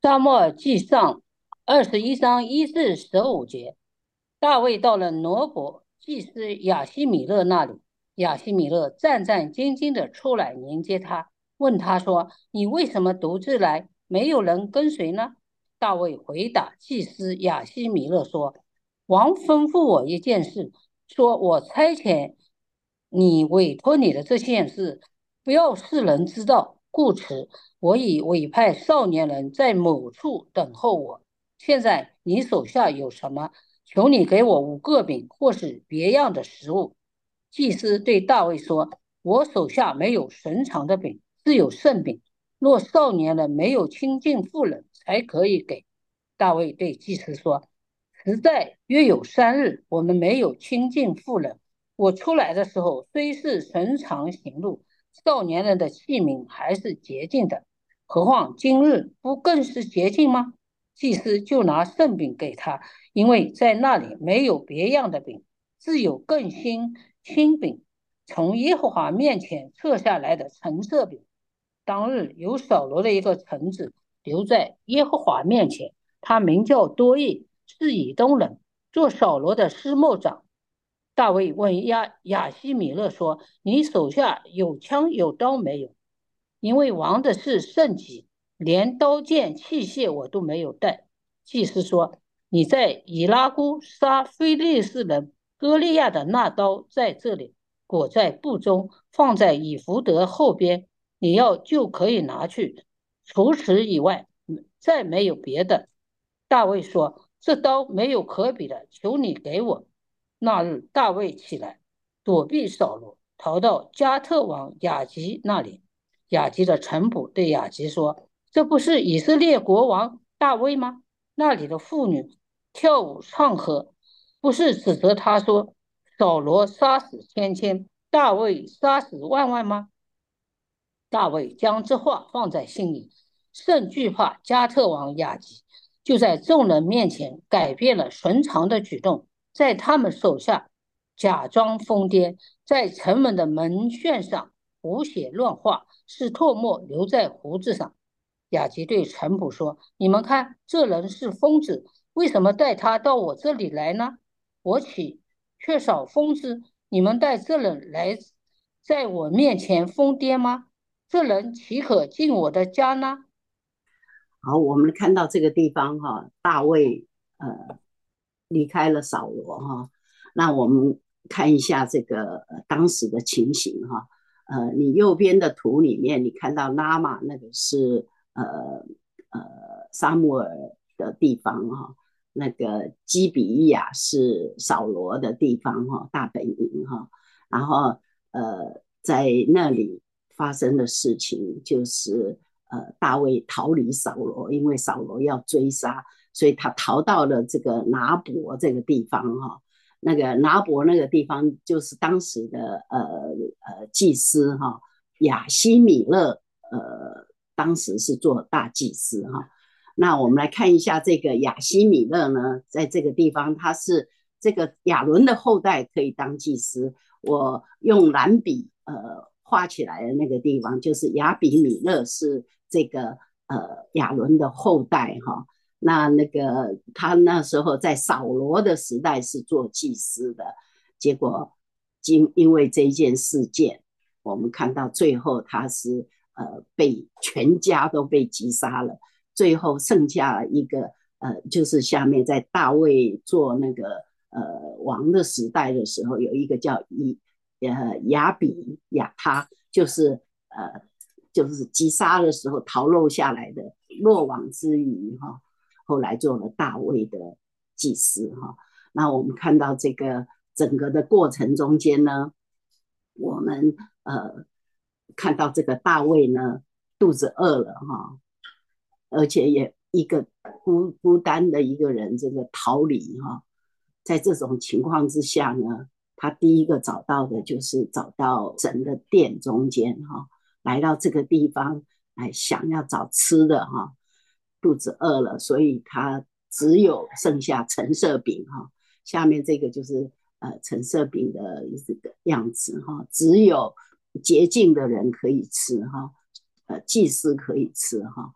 撒母耳记上21章1至15节，大卫到了挪伯祭司亚希米勒那里，亚希米勒战战兢兢地出来迎接他，问他说：“你为什么独自来？没有人跟随呢？”大卫回答祭司亚希米勒说：“王吩咐我一件事，说我差遣你委托你的这件事，不要使人知道，故此我已委派少年人在某处等候我。现在你手下有什么？求你给我5个饼，或是别样的食物。”祭司对大卫说：“我手下没有寻常的饼，只有圣饼。若少年人没有亲近妇人，才可以给。”大卫对祭司说：“实在约有3日，我们没有亲近妇人。我出来的时候，虽是寻常行路，少年人的器皿还是洁净的。何况今日不更是洁净吗？”祭司就拿圣饼给他，因为在那里没有别样的饼，自有更新饼，从耶和华面前撤下来的陈设饼。当日有扫罗的一个臣子留在耶和华面前，他名叫多益，是以东人，做扫罗的司牧长。大卫问亚希米勒说：“你手下有枪有刀没有？”因为王的是圣己，连刀剑器械我都没有带。祭司说：“你在以拉谷杀非利士人歌利亚的那刀在这里，裹在布中，放在以弗得后边，你要就可以拿去。除此以外，再没有别的。”大卫说：“这刀没有可比的，求你给我。”那日，大卫起来，躲避扫罗，逃到加特王雅吉那里。雅吉的臣仆对雅吉说：“这不是以色列国王大卫吗？那里的妇女跳舞唱和，不是指责他说扫罗杀死千千，大卫杀死万万吗？”大卫将这话放在心里，甚惧怕加特王雅吉，就在众人面前改变了寻常的举动，在他们手下假装疯癫，在城门的门券上胡写乱画，使唾沫留在胡子上。雅吉对臣仆说：“你们看，这人是疯子，为什么带他到我这里来呢？我岂缺少疯子？你们带这人来，在我面前疯癫吗？这人岂可进我的家呢？” 好，我们看到这个地方哈，大卫离开了扫罗哈。那我们看一下这个当时的情形哈。你右边的图里面，你看到拉玛那个是撒母耳的地方哈，那个基比利亚是扫罗的地方哈，大本营哈。然后在那里发生的事情就是大卫逃离扫罗，因为扫罗要追杀，所以他逃到了这个拿伯这个地方哈。那个拿伯那个地方就是当时的祭司哈，亚希米勒当时是做大祭司哈。那我们来看一下这个亚希米勒呢，在这个地方他是这个亚伦的后代，可以当祭司。我用蓝笔画起来的那个地方，就是亚比米勒是这个亚伦的后代哈。那个他那时候在扫罗的时代是做祭司的，结果因为这一件事件，我们看到最后他是被全家都被击杀了，最后剩下一个就是下面在大卫做那个王的时代的时候，有一个叫亚比亚他，就是击杀的时候逃漏下来的落网之鱼哈。后来做了大卫的祭司哈。那我们看到这个整个的过程中间呢，我们看到这个大卫呢肚子饿了哈，而且也一个孤单的一个人这个逃离哈。在这种情况之下呢，他第一个找到的就是找到神的殿中间哈，来到这个地方来想要找吃的哈。肚子饿了，所以他只有剩下橙色饼哈。下面这个就是橙色饼的这个样子哈，只有洁净的人可以吃哈，祭司可以吃哈。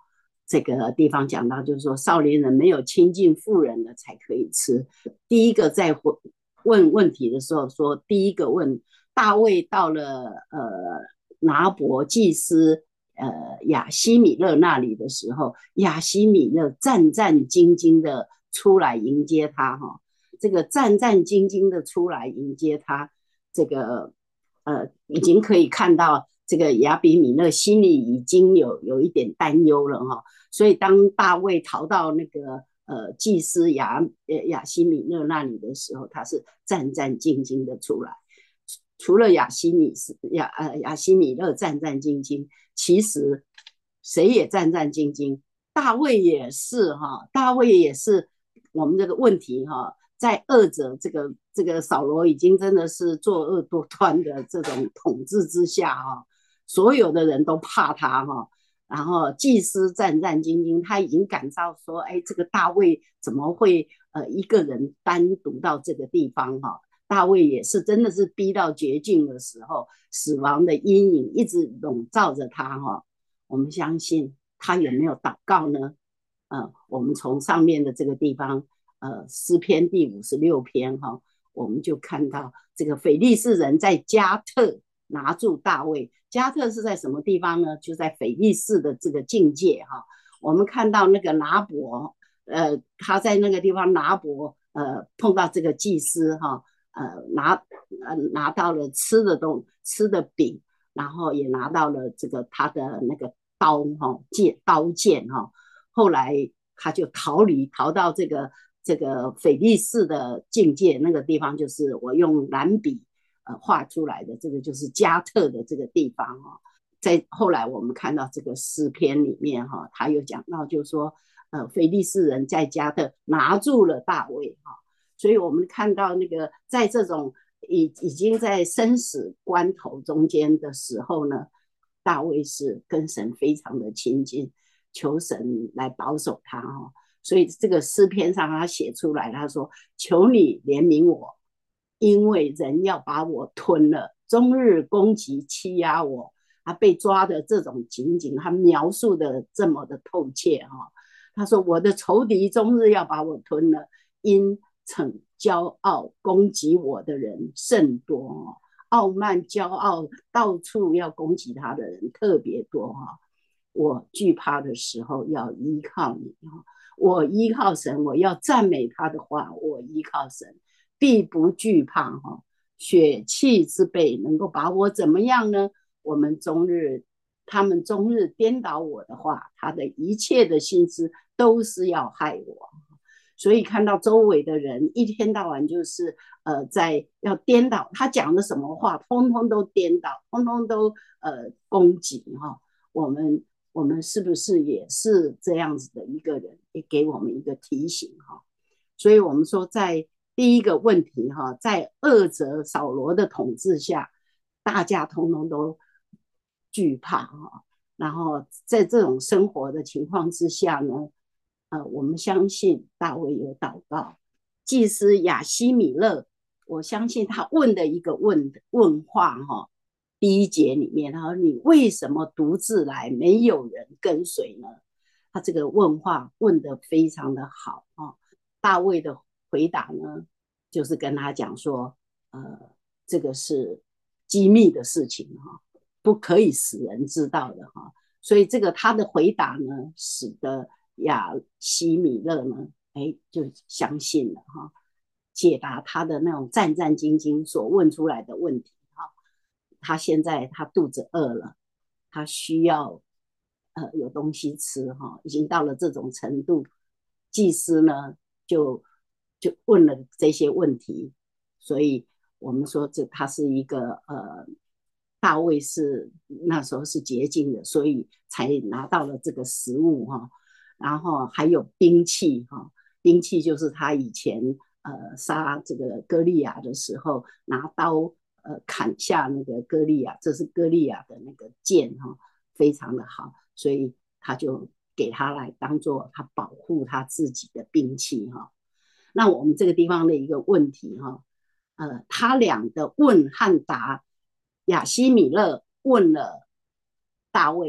这个地方讲到，就是说少年人没有亲近妇人的才可以吃。第一个在问问题的时候说，第一个问大卫到了拿伯祭司亚西米勒那里的时候，亚西米勒战战兢兢的出来迎接他哈。这个战战兢兢的出来迎接他，这个已经可以看到这个亚比米勒心里已经有一点担忧了哈。所以当大卫逃到那个祭司亚西米勒那里的时候，他是战战兢兢的出来。除了亚西米勒战战兢兢，其实谁也战战兢兢。大卫也是哈，大卫也是我们这个问题哈，在二者这个扫罗已经真的是作恶多端的这种统治之下哈，所有的人都怕他哈。然后祭司战战兢兢，他已经感到说，哎，这个大卫怎么会一个人单独到这个地方哈？大卫也是真的是逼到绝境的时候，死亡的阴影一直笼罩着他哈。我们相信他有没有祷告呢？我们从上面的这个地方，诗篇第56篇哈，我们就看到这个非利士人在加特拿住大卫。加特是在什么地方呢？就在非利士的这个境界哈。我们看到那个拿伯，他在那个地方拿伯，碰到这个祭司哈，拿到了吃的饼，然后也拿到了这个他的那个刀剑哈。后来他就逃到这个腓力士的境界，那个地方就是我用蓝笔画出来的，这个就是加特的这个地方哈。在后来我们看到这个诗篇里面哈，他有讲到就是说，腓力士人在加特拿住了大卫哈。所以我们看到那个在这种已经在生死关头中间的时候呢，大卫是跟神非常的亲近，求神来保守他哈。所以这个诗篇上他写出来，他说：求你怜悯我，因为人要把我吞了，终日攻击欺压我。他被抓的这种情景，他描述的这么的透彻哈。他说：我的仇敌终日要把我吞了，因逞骄傲攻击我的人甚多哦，傲慢骄傲到处要攻击他的人特别多哈。我惧怕的时候要依靠你哈，我依靠神，我要赞美他的话，我依靠神，必不惧怕哈。血气之辈能够把我怎么样呢？他们终日颠倒我的话，他的一切的心思都是要害我。所以看到周围的人一天到晚就是在要颠倒他讲的什么话，通通都颠倒，通通都攻击哈。我们是不是也是这样子的一个人？也给我们一个提醒哈。所以我们说，在第一个问题哈，在恶者扫罗的统治下，大家通通都惧怕哈。然后在这种生活的情况之下呢，我们相信大卫有祷告。祭司亚西米勒，我相信他问的一个问话哈，第一节里面他说：你为什么独自来，没有人跟随呢？他这个问话问得非常的好啊。大卫的回答呢，就是跟他讲说，这个是机密的事情哈，不可以使人知道的哈。所以这个他的回答呢，使得亚西米勒呢，哎，就相信了哈，解答他的那种战战兢兢所问出来的问题哈。他现在他肚子饿了，他需要有东西吃哈，已经到了这种程度。祭司呢就问了这些问题，所以我们说他是一个大卫是那时候是洁净的，所以才拿到了这个食物哈。然后还有兵器哈，兵器就是他以前杀这个歌利亚的时候拿刀砍下那个歌利亚，这是歌利亚的那个剑哈，非常的好，所以他就给他来当做他保护他自己的兵器哈。那我们这个地方的一个问题哈，他俩的问和答，亚西米勒问了大卫，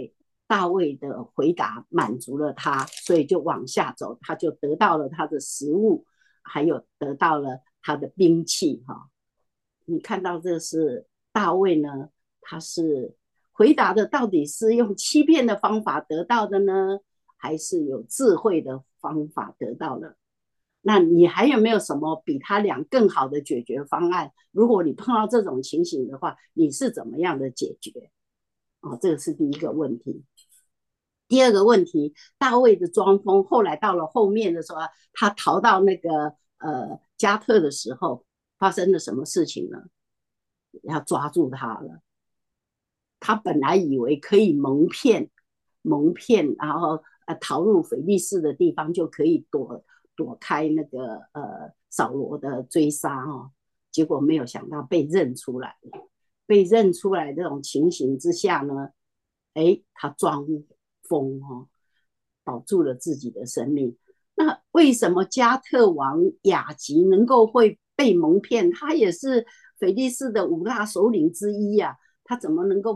大卫的回答满足了他，所以就往下走，他就得到了他的食物，还有得到了他的兵器哈。你看到这是大卫呢，他是回答的到底是用欺骗的方法得到的呢，还是有智慧的方法得到的？那你还有没有什么比他俩更好的解决方案？如果你碰到这种情形的话，你是怎么样的解决？哦，这个是第一个问题。第二个问题，大卫的装疯，后来到了后面的时候，他逃到那个加特的时候，发生了什么事情呢？要抓住他了。他本来以为可以蒙骗，然后逃入腓力士的地方就可以躲开那个扫罗的追杀哦，结果没有想到被认出来了。被认出来这种情形之下呢，他装疯哦，保住了自己的生命。那为什么加特王雅吉能够会被蒙骗？他也是腓力士的五大首领之一呀、他怎么能够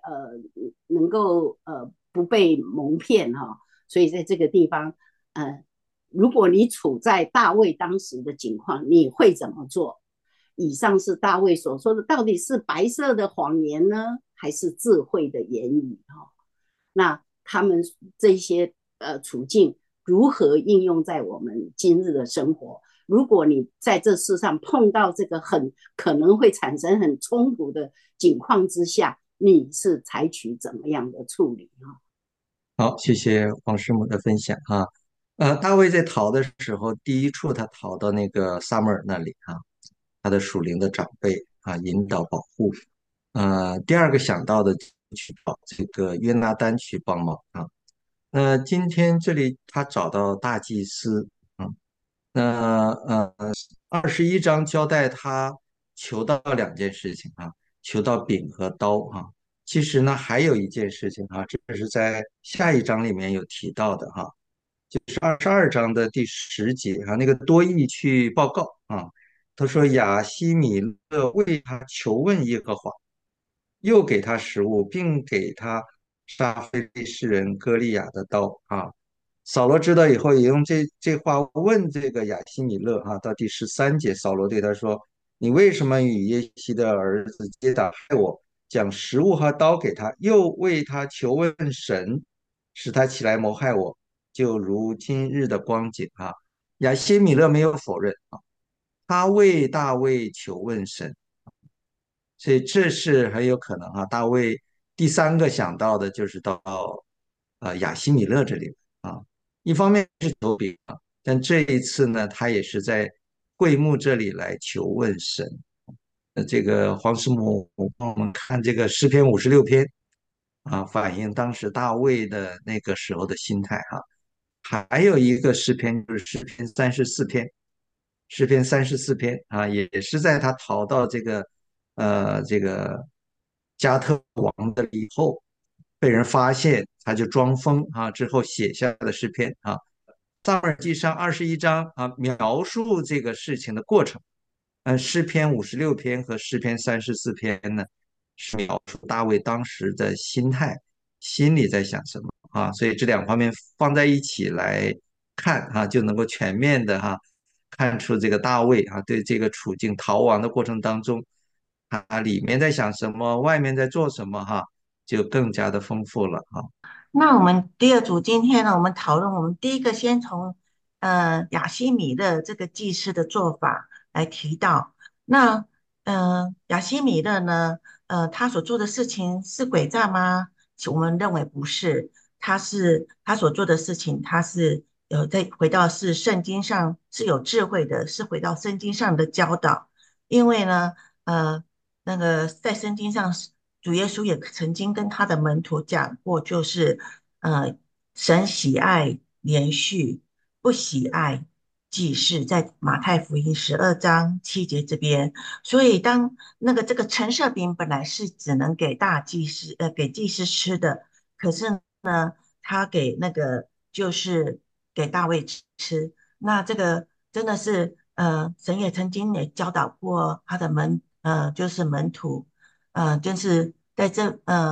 不被蒙骗哈、所以在这个地方，如果你处在大卫当时的境况，你会怎么做？以上是大卫所说的，到底是白色的谎言呢，还是智慧的言语哈？那他们这些处境如何应用在我们今日的生活？如果你在这世上碰到这个很可能会产生很冲突的境况之下，你是采取怎么样的处理啊？ 好，谢谢黄师母的分享哈。大卫在逃的时候，第一处他逃到那个撒母耳那里啊，他的属灵的长辈啊引导保护。第二个想到的去找这个约拿单去帮忙啊。那今天这里他找到大祭司啊，那21章交代他求到两件事情啊，求到饼和刀啊。其实呢，还有一件事情哈，这是在下一章里面有提到的哈，就是22章的第10节啊，那个多益去报告啊，他说亚希米勒为他求问耶和华，又给他食物，并给他杀非利士人歌利亚的刀啊。扫罗知道以后，也用这话问这个亚希米勒啊。到第13节，扫罗对他说：“你为什么与耶西的儿子结党害我？将食物和刀给他，又为他求问神，使他起来谋害我，就如今日的光景啊。”亚希米勒没有否认啊，他为大卫求问神。所以这是很有可能哈。大卫第三个想到的就是到亚希米勒这里啊，一方面是求饼啊，但这一次呢，他也是在会幕这里来求问神。这个黄师母帮我们看这个诗篇56篇啊，反映当时大卫的那个时候的心态哈。还有一个诗篇就是诗篇34篇啊，也是在他逃到这个加特王的以后，被人发现，他就装疯啊，之后写下的诗篇啊。撒母耳记上21章啊，描述这个事情的过程。诗篇56篇和诗篇34篇呢，是描述大卫当时的心态，心里在想什么啊。所以这两方面放在一起来看啊，就能够全面的看出这个大卫对这个处境逃亡的过程当中，他里面在想什么，外面在做什么就更加的丰富了那我们第二组今天呢，我们讨论我们第一个先从亚西米勒这个祭司的做法来提到。那亚西米勒呢，他所做的事情是诡诈吗？我们认为不是，他所做的事情，他是再回到是圣经上是有智慧的，是回到圣经上的教导。因为呢，那个在圣经上主耶稣也曾经跟他的门徒讲过，就是神喜爱连续，不喜爱祭祀，在马太福音12章7节这边。所以当那个这个陈设饼本来是只能给大祭司，给祭司吃的，可是呢，他给那个就是给大卫吃。那这个真的是，神也曾经也教导过他的就是门徒，就是在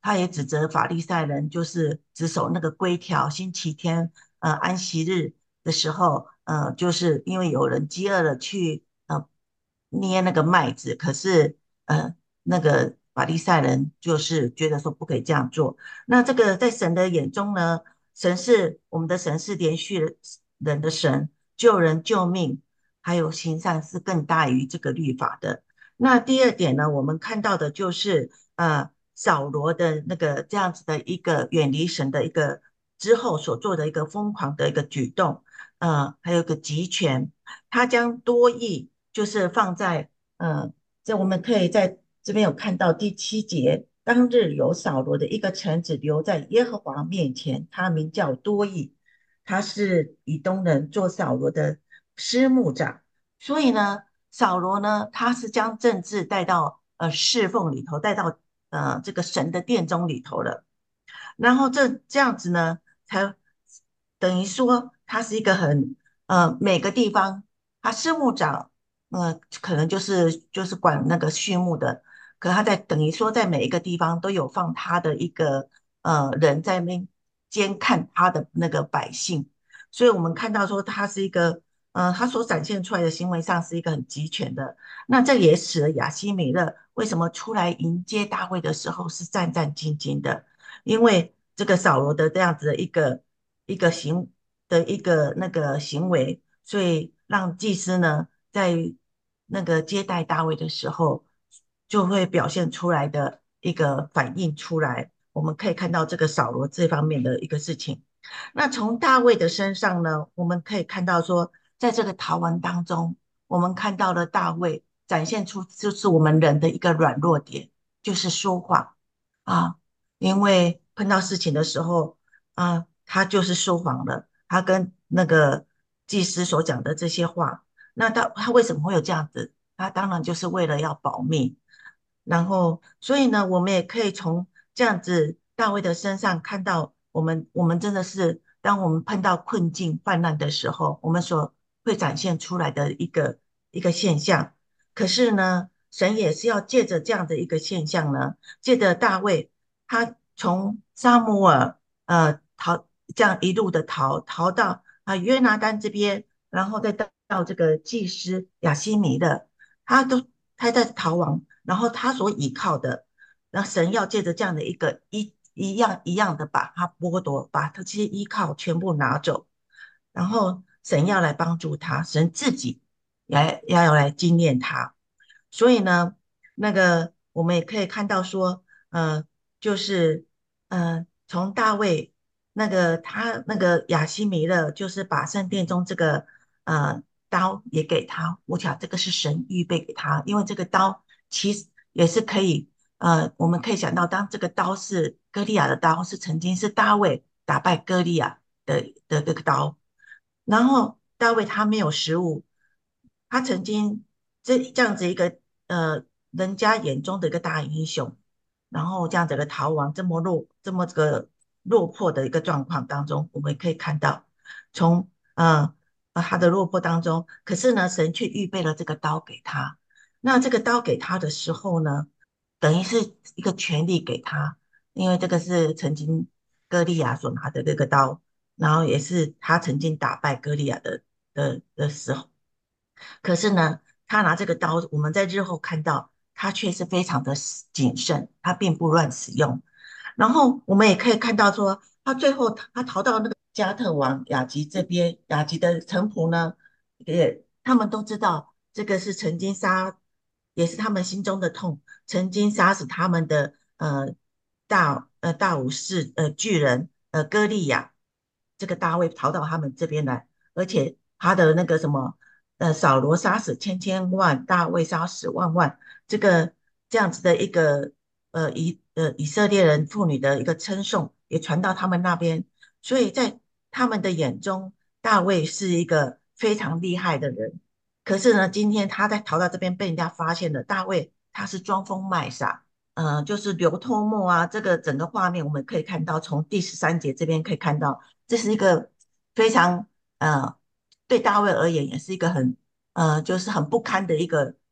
他也指责法利赛人就是只守那个规条，星期天安息日的时候，就是因为有人饥饿了去捏那个麦子，可是那个法利赛人就是觉得说不可以这样做。那这个在神的眼中呢，我们的神是连续人的神，救人救命，还有行善是更大于这个律法的。那第二点呢，我们看到的就是扫罗的那个这样子的一个远离神的一个之后所做的一个疯狂的一个举动，还有一个集权，他将多益就是放在这我们可以在这边有看到第7节，当日有扫罗的一个臣子留在耶和华面前，他名叫多益，他是以东人，做扫罗的师牧长。所以呢，扫罗呢，他是将政治带到侍奉里头，带到这个神的殿中里头了。然后这样子呢，才等于说他是一个很每个地方，他师牧长可能就是管那个畜牧的，可他在等于说在每一个地方都有放他的一个人在那边监看他的那个百姓，所以我们看到说他是一个他所展现出来的行为上是一个很集权的。那这也使得亚希美勒为什么出来迎接大卫的时候是战战兢兢的，因为这个扫罗的这样子的一个一个那个行为，所以让祭司呢在那个接待大卫的时候，就会表现出来的一个反应出来。我们可以看到这个扫罗这方面的一个事情。那从大卫的身上呢，我们可以看到说，在这个逃亡当中，我们看到了大卫展现出就是我们人的一个软弱点，就是说谎啊。因为碰到事情的时候，他就是说谎了，他跟那个祭司所讲的这些话，那他为什么会有这样子？他当然就是为了要保命。然后，所以呢，我们也可以从这样子大卫的身上看到，我们真的是，当我们碰到困境患难的时候，我们所会展现出来的一个现象。可是呢，神也是要借着这样的一个现象呢，借着大卫，他从撒母耳这样一路的逃到约拿单这边，然后再到这个祭司亚希米的，他在逃亡。然后他所依靠的，那神要借着这样的一样的把他剥夺，把他这些依靠全部拿走，然后神要来帮助他，神自己要来经验他。所以呢，那个我们也可以看到说，就是从大卫他那个亚希米勒，就是把圣殿中这个刀也给他，我想这个是神预备给他，因为这个刀其实也是可以，我们可以想到，当这个刀是歌利亚的刀，是曾经是大卫打败歌利亚的这个刀，然后大卫他没有失误，他曾经这样子一个人家眼中的一个大英雄，然后这样子的逃亡这个落魄的一个状况当中，我们可以看到从他的落魄当中，可是呢，神却预备了这个刀给他。那这个刀给他的时候呢，等于是一个权利给他，因为这个是曾经歌利亚所拿的这个刀，然后也是他曾经打败歌利亚的时候。可是呢，他拿这个刀，我们在日后看到他却是非常的谨慎，他并不乱使用。然后我们也可以看到说，他最后他逃到那个加特王雅吉这边，雅吉的臣仆呢，他们都知道这个是曾经也是他们心中的痛，曾经杀死他们的大武士巨人歌利亚，这个大卫逃到他们这边来，而且他的那个什么扫罗杀死千千万，大卫杀死万万，这样子的一个以色列人妇女的一个称颂也传到他们那边，所以在他们的眼中，大卫是一个非常厉害的人。可是呢，今天他在逃到这边被人家发现了，大卫他是装疯卖傻，就是流脱沫啊，这个整个画面我们可以看到，从第13节这边可以看到，这是一个非常对大卫而言也是一个就是很不堪的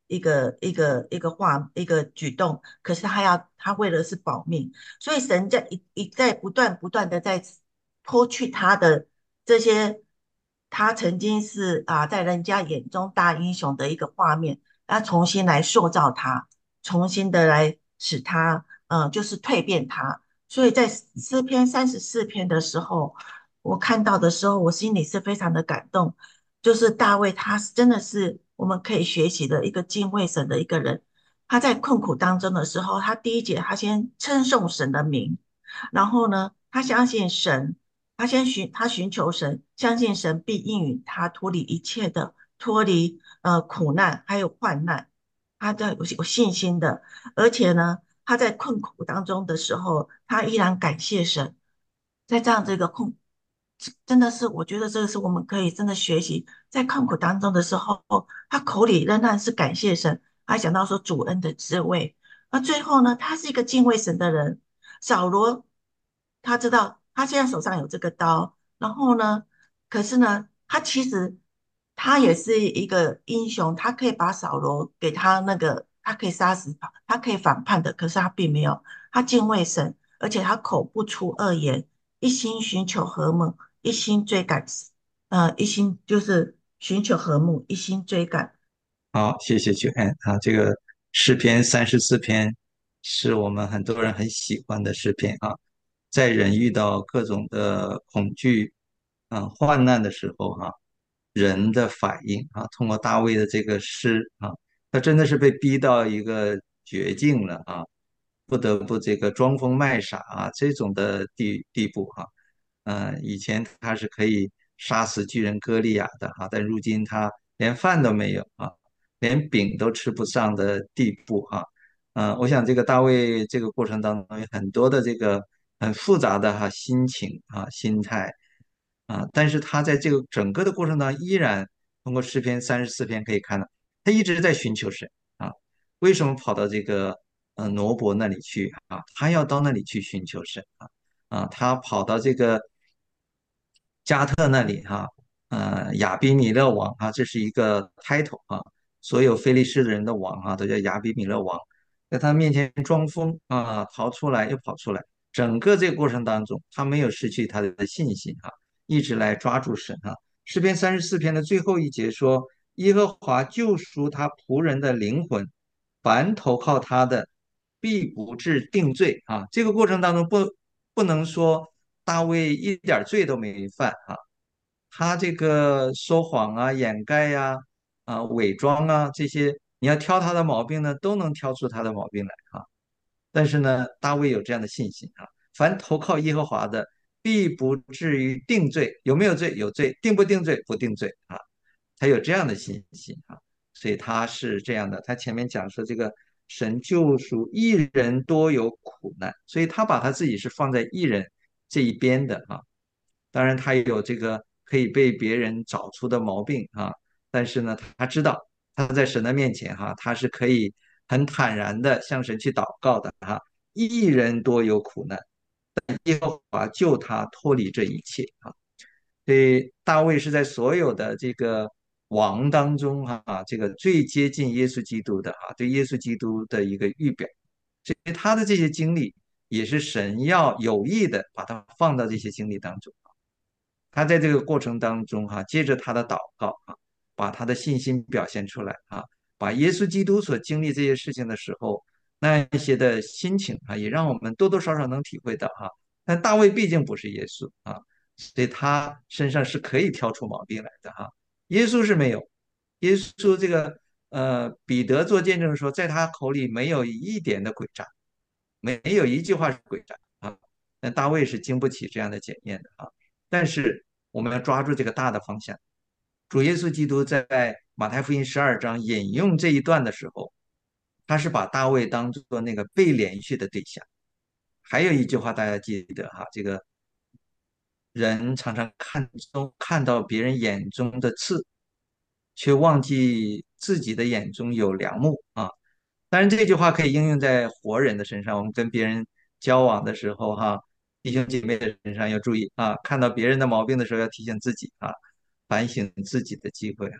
一个举动，可是他为了是保命，所以神在一再不断的在脱去他的这些他曾经是在人家眼中大英雄的一个画面，他重新来塑造他，重新的来使他就是蜕变他。所以在诗篇34篇的时候，我看到的时候，我心里是非常的感动。就是大卫，他是真的是我们可以学习的一个敬畏神的一个人。他在困苦当中的时候，他第一节他先称颂神的名，然后呢，他相信神，他寻求神，相信神必应允他脱离一切的脱离苦难还有患难，他的有信心的，而且呢，他在困苦当中的时候，他依然感谢神，在这样这个真的是我觉得这个是我们可以真的学习，在困苦当中的时候，他口里仍然是感谢神，还想到说主恩的滋味。那最后呢，他是一个敬畏神的人。扫罗他知道他现在手上有这个刀，然后呢，可是呢，他其实他也是一个英雄，他可以把扫罗给他那个，他可以杀死他可以反叛的，可是他并没有，他敬畏神，而且他口不出恶言，一心寻求和睦，一心追赶，一心就是寻求和睦，一心追赶。 好，谢谢君安啊，这个诗篇34篇是我们很多人很喜欢的诗篇啊，在人遇到各种的恐惧、患难的时候人的反应通过大卫的这个诗他真的是被逼到一个绝境了不得不这个装疯卖傻这种的地步以前他是可以杀死巨人歌利亚的但如今他连饭都没有连饼都吃不上的地步我想这个大卫这个过程当中有很多的这个很复杂的心情心态但是他在这个整个的过程当中，依然通过诗篇34篇可以看到，他一直在寻求神啊。为什么跑到这个挪伯那里去他要到那里去寻求神他跑到这个加特那里亚比米勒王这是一个 title 所有非利士人的王都叫亚比米勒王，在他面前装疯逃出来又跑出来，整个这个过程当中，他没有失去他的信心一直来抓住神诗篇34篇的最后一节说：“耶和华救赎他仆人的灵魂，凡投靠他的，必不致定罪这个过程当中不能说大卫一点罪都没犯他这个说谎掩盖伪装这些，你要挑他的毛病呢，都能挑出他的毛病来但是呢，大卫有这样的信心凡投靠耶和华的，必不至于定罪。有没有罪？有罪。定不定罪？不定罪他有这样的信心所以他是这样的。他前面讲说这个神救赎一人多有苦难，所以他把他自己是放在一人这一边的当然，他也有这个可以被别人找出的毛病但是呢，他知道他在神的面前他是可以很坦然的向神去祷告的一人多有苦难，耶和华救他脱离这一切所以大卫是在所有的这个王当中这个最接近耶稣基督的对耶稣基督的一个预表，所以他的这些经历也是神要有意的把他放到这些经历当中。他在这个过程当中借着他的祷告把他的信心表现出来把耶稣基督所经历这些事情的时候那一些的心情也让我们多多少少能体会到但大卫毕竟不是耶稣所以他身上是可以挑出毛病来的耶稣是没有，耶稣这个彼得做见证说，在他口里没有一点的诡诈，没有一句话是诡诈那大卫是经不起这样的检验的但是我们要抓住这个大的方向。主耶稣基督在马太福音12章引用这一段的时候，他是把大卫当做那个被连续的对象。还有一句话大家记得这个人常常看到别人眼中的刺，却忘记自己的眼中有梁木当然这句话可以应用在活人的身上，我们跟别人交往的时候弟兄姐妹的身上要注意看到别人的毛病的时候要提醒自己反省自己的机会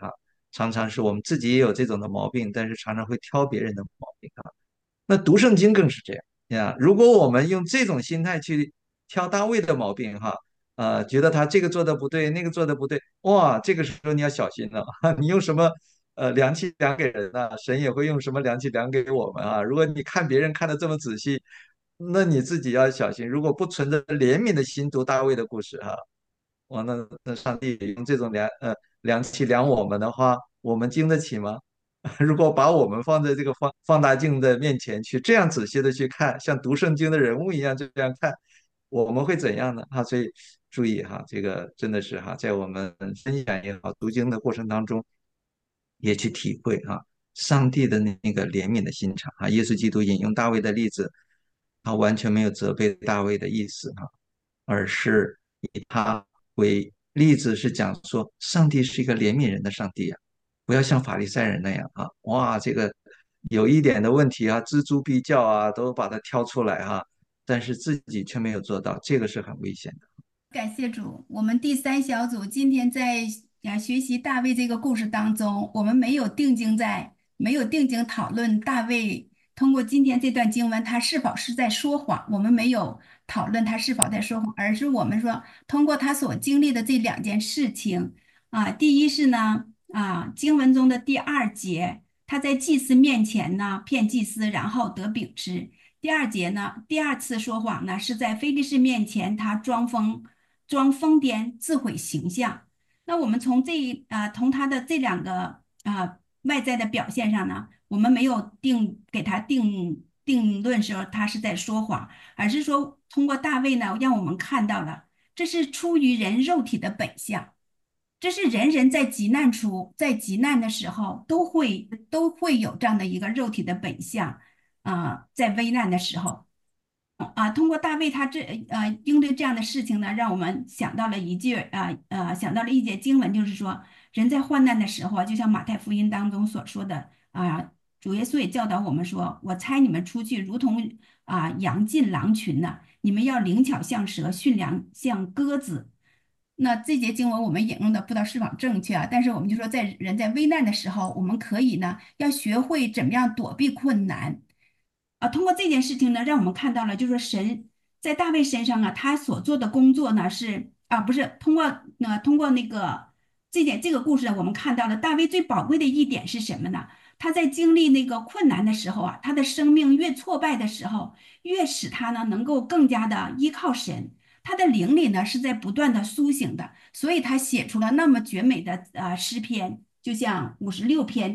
常常是我们自己也有这种的毛病，但是常常会挑别人的毛病啊。那读圣经更是这样呀。如果我们用这种心态去挑大卫的毛病哈，觉得他这个做的不对，那个做的不对，哇，这个时候你要小心了。你用什么量器量给人呢？神也会用什么量器量给我们啊？如果你看别人看的这么仔细，那你自己要小心。如果不存着怜悯的心读大卫的故事哈，哇，那上帝用这种量器量我们的话，我们经得起吗？如果把我们放在这个放大镜的面前去这样仔细的去看，像读圣经的人物一样这样看，我们会怎样呢？所以注意哈，这个真的是哈，在我们分享也好，读经的过程当中，也去体会上帝的那个怜悯的心肠耶稣基督引用大卫的例子，他完全没有责备大卫的意思而是以他为例子，是讲说上帝是一个怜悯人的上帝不要像法利赛人那样哇，这个有一点的问题锱铢必较都把它挑出来但是自己却没有做到，这个是很危险的。 感谢主，我们第三小组今天在学习大卫这个故事当中，我们没有定睛讨论大卫通过今天这段经文他是否是在说谎，我们没有讨论他是否在说谎，而是我们说通过他所经历的这两件事情第一是呢经文中的第二节，他在祭司面前呢骗祭司，然后得饼吃。第二节呢，第二次说谎呢，是在非利士面前，他装疯癫，自毁形象。那我们从他的这两个外在的表现上呢，我们没有给他定论说他是在说谎，而是说通过大卫呢，让我们看到了这是出于人肉体的本相。这是人人在极难的时候都会有这样的一个肉体的本相在危难的时候。通过大卫他应对这样的事情呢，让我们想到了一节经文，就是说人在患难的时候就像马太福音当中所说的主耶稣也教导我们说，我差你们出去，如同羊进狼群呢，你们要灵巧像蛇，驯良像鸽子。那这节经文我们引用的不知道是否正确但是我们就说，人在危难的时候，我们可以呢要学会怎么样躲避困难。通过这件事情呢，让我们看到了，就是说神在大卫身上他所做的工作呢不是通过这个故事呢，我们看到了大卫最宝贵的一点是什么呢？他在经历那个困难的时候他的生命越挫败的时候，越使他呢能够更加的依靠神，他的灵里呢是在不断的苏醒的，所以他写出了那么绝美的诗篇。就像56篇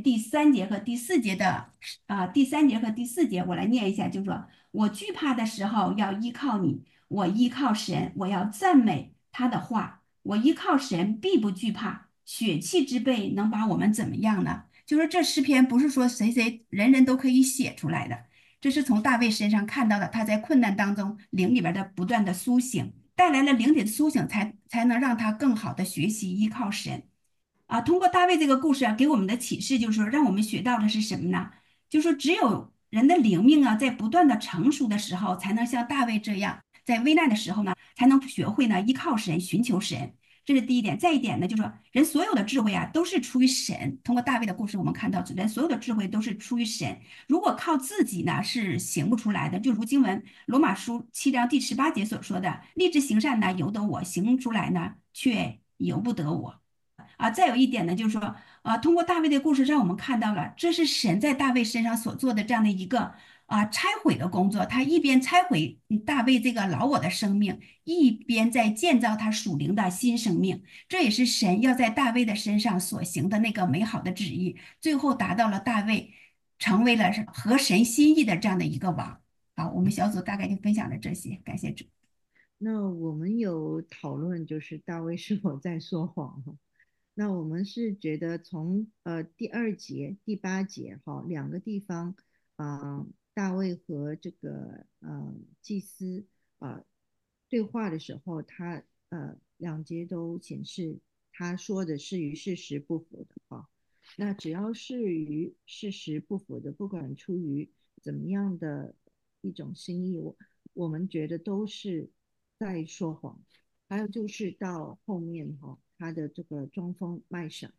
第三节和第四节，我来念一下，就说我惧怕的时候要依靠你，我依靠神，我要赞美他的话，我依靠神必不惧怕，血气之辈能把我们怎么样呢？就说这诗篇不是说人人都可以写出来的，这是从大卫身上看到的，他在困难当中灵里边的不断的苏醒，带来了灵里的苏醒才能让他更好的学习依靠神。通过大卫这个故事给我们的启示就是说，让我们学到的是什么呢？就是说，只有人的灵命在不断的成熟的时候，才能像大卫这样，在危难的时候呢，才能学会呢依靠神，寻求神。这是第一点。再一点呢，就是说，人所有的智慧都是出于神。通过大卫的故事，我们看到，人所有的智慧都是出于神。如果靠自己呢，是行不出来的。就如经文罗马书7章第18节所说的：“立志行善呢，由得我；行出来呢，却由不得我。”再有一点呢，就是说，通过大卫的故事，让我们看到了这是神在大卫身上所做的这样的一个拆毁的工作。他一边拆毁大卫这个老我的生命，一边在建造他属灵的新生命。这也是神要在大卫的身上所行的那个美好的旨意，最后达到了大卫成为了合神心意的这样的一个王。好，我们小组大概就分享了这些，感谢主。 那我们有讨论，就是大卫是否在说谎哈？那我们是觉得从第二节、第八节两个地方，大卫和这个祭司对话的时候，他两节都显示他说的是与事实不符的那只要是与事实不符的，不管出于怎么样的一种心意，我们觉得都是在说谎。还有就是到后面他的这个装疯卖傻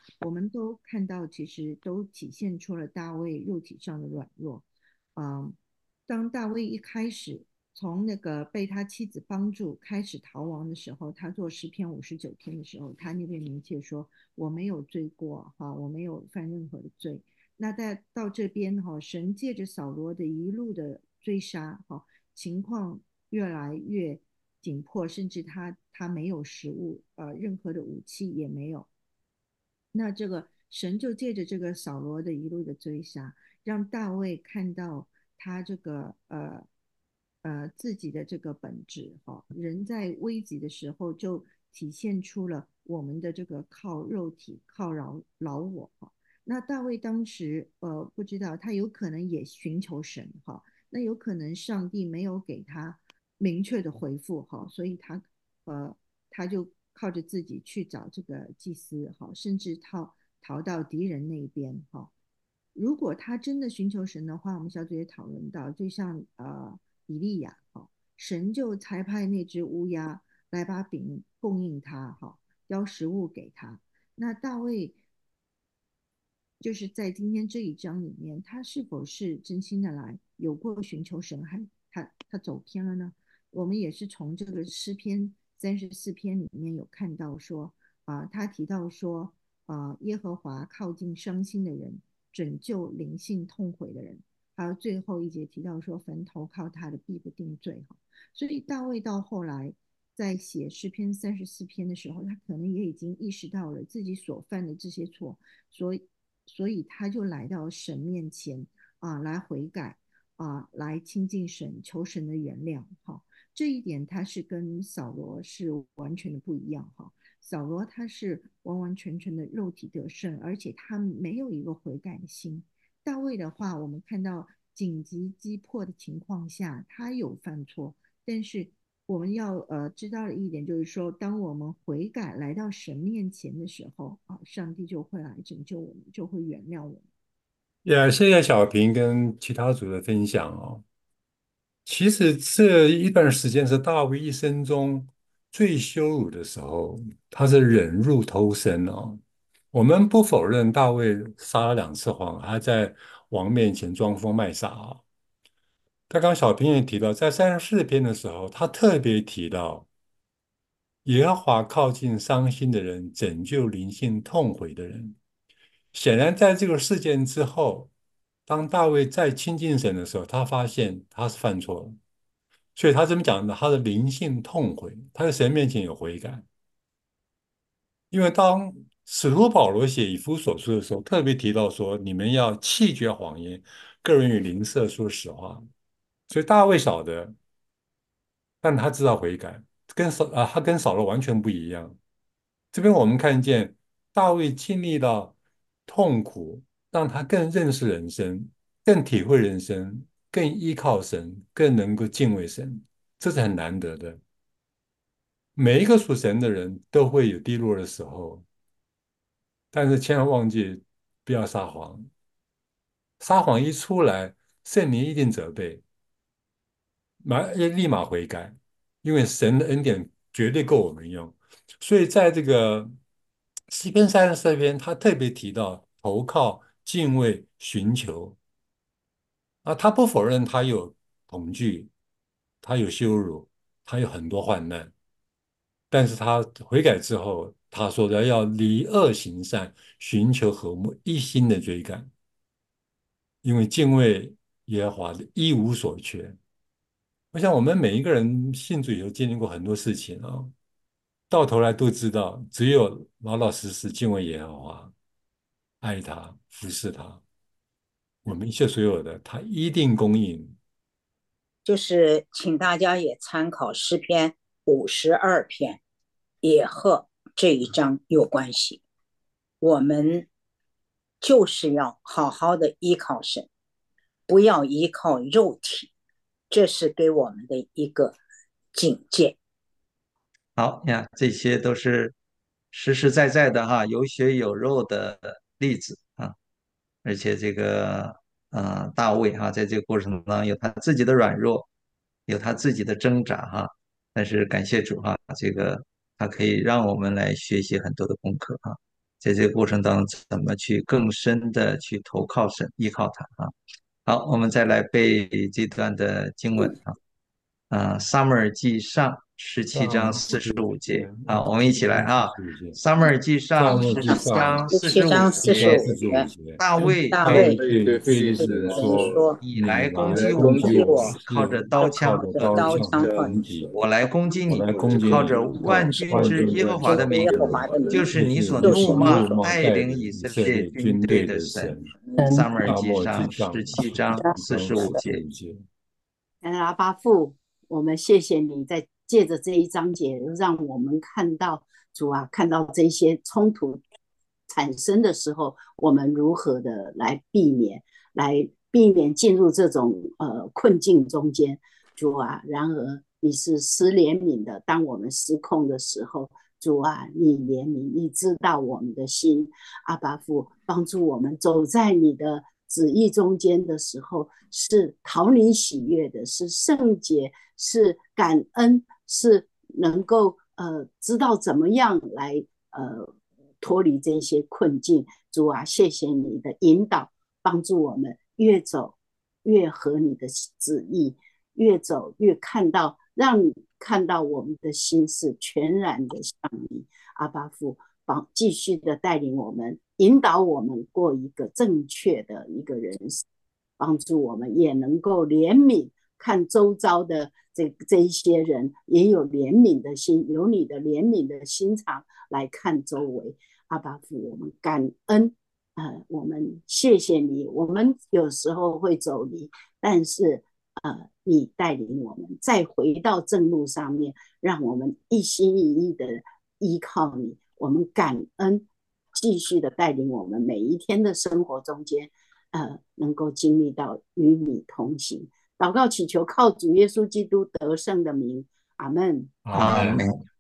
我们都看到，其实都体现出了大卫肉体上的软弱。嗯，当大卫一开始从那个被他妻子帮助开始逃亡的时候，他做诗篇59篇的时候，他那边明确说我没有罪过，哈，我没有犯任何的罪。那到这边哈，神借着扫罗的一路的追杀，哈，情况越来越紧迫，甚至他没有食物，任何的武器也没有。那这个神就借着这个扫罗的一路的追杀，让大卫看到他这个自己的这个本质哈，人在危急的时候就体现出了我们的这个靠肉体靠老我哈。那大卫当时不知道他有可能也寻求神哈，那有可能上帝没有给他明确的回复哈，所以呃他就靠着自己去找这个祭司哈，甚至逃到敌人那边哈。如果他真的寻求神的话，我们小组也讨论到，就像以利亚哈，神就差派那只乌鸦来把饼供应他哈，交食物给他。那大卫就是在今天这一章里面，他是否是真心的来有过寻求神，还他走偏了呢？我们也是从这个诗篇34篇里面有看到说他提到说耶和华靠近伤心的人，拯救灵性痛悔的人，还有最后一节提到说坟头靠他的必不定罪哈。所以大卫到后来在写诗篇34篇的时候，他可能也已经意识到了自己所犯的这些错，所以他就来到神面前来悔改来亲近神，求神的原谅哈。这一点他是跟扫罗是完全的不一样哈。扫罗他是完完全全的肉体得胜，而且他没有一个悔改的心。大卫的话，我们看到紧急击破的情况下，他有犯错，但是我们要知道的一点就是说，当我们悔改来到神面前的时候上帝就会来拯救我们，就会原谅我们。 也谢谢小平跟其他组的分享哦。其实这一段时间是大卫一生中最羞辱的时候，他是忍辱偷生哦。我们不否认大卫撒了2次谎，还在王面前装疯卖傻啊。刚刚小平也提到，在34篇的时候，他特别提到耶和华靠近伤心的人，拯救灵性痛悔的人。显然，在这个事件之后，当大卫再亲近神的时候，他发现他是犯错了，所以他这么讲的，他的灵性痛悔，他在神面前有悔改。因为当使徒保罗写以弗所书的时候，特别提到说，你们要弃绝谎言，个人与邻舍说实话。所以大卫晓得，但他知道悔改，他跟扫罗完全不一样。这边我们看见大卫经历到痛苦，让他更认识人生，更体会人生，更依靠神，更能够敬畏神，这是很难得的。每一个属神的人都会有低落的时候，但是千万忘记不要撒谎。撒谎一出来，圣灵一定责备，立马悔改，因为神的恩典绝对够我们用。所以在这个诗篇34篇，他特别提到投靠、敬畏、寻求他不否认他有恐惧，他有羞辱，他有很多患难，但是他悔改之后，他说的要离恶行善，寻求和睦，一心的追赶，因为敬畏耶和华的一无所缺。我想我们每一个人信主以后经历过很多事情到头来都知道，只有老老实实敬畏耶和华，爱他，服侍他，我们一切所有的，他一定供应。 就是请大家也参考诗篇52篇，也和这一章有关系。我们就是要好好的依靠神，不要依靠肉体，这是给我们的一个警戒。 好呀，这些都是实实在在的哈，有血有肉的例子啊。而且这个大卫哈，在这个过程当中有他自己的软弱，有他自己的挣扎哈。但是感谢主哈，这个他可以让我们来学习很多的功课哈。 在这个过程当中怎么去更深的去投靠神，依靠他啊。好，我们再来背这段的经文啊。撒母耳记上17章45节啊，我们一起来啊。撒母耳记上17章45 17章45 节， 节， 大卫大对卫非利士人说：“你来攻击我，是靠着刀枪和刀犁枪和地；我来攻击你，是是靠着万军之耶和华的名，就是你所怒骂带领以色列军队的神。”撒母耳记上17章45节。 阿爸父，我们谢谢你在借着这一章节，让我们看到主啊，看到这些冲突产生的时候，我们如何的来避免进入这种困境中间。主啊，然而你是施怜悯的，当我们失控的时候，主啊，你怜悯，你知道我们的心。阿爸父，帮助我们走在你的旨意中间的时候，是讨你喜悦的，是圣洁，是感恩，是能够知道怎么样来脱离这些困境。主啊，谢谢你的引导，帮助我们越走越合你的旨意，越走越看到，让你看到我们的心是全然的向你。阿爸父，继续的带领我们，引导我们过一个正确的一个人生，帮助我们也能够怜悯，看周遭的这一些人也有怜悯的心，有你的怜悯的心肠来看周围。阿爸父，我们感恩，我们谢谢你。我们有时候会走离，但是你带领我们再回到正路上面，让我们一心一意的依靠你。我们感恩，继续的带领我们每一天的生活中间，能够经历到与你同行。祷告祈求靠主耶稣基督得胜的名，阿们。 阿门。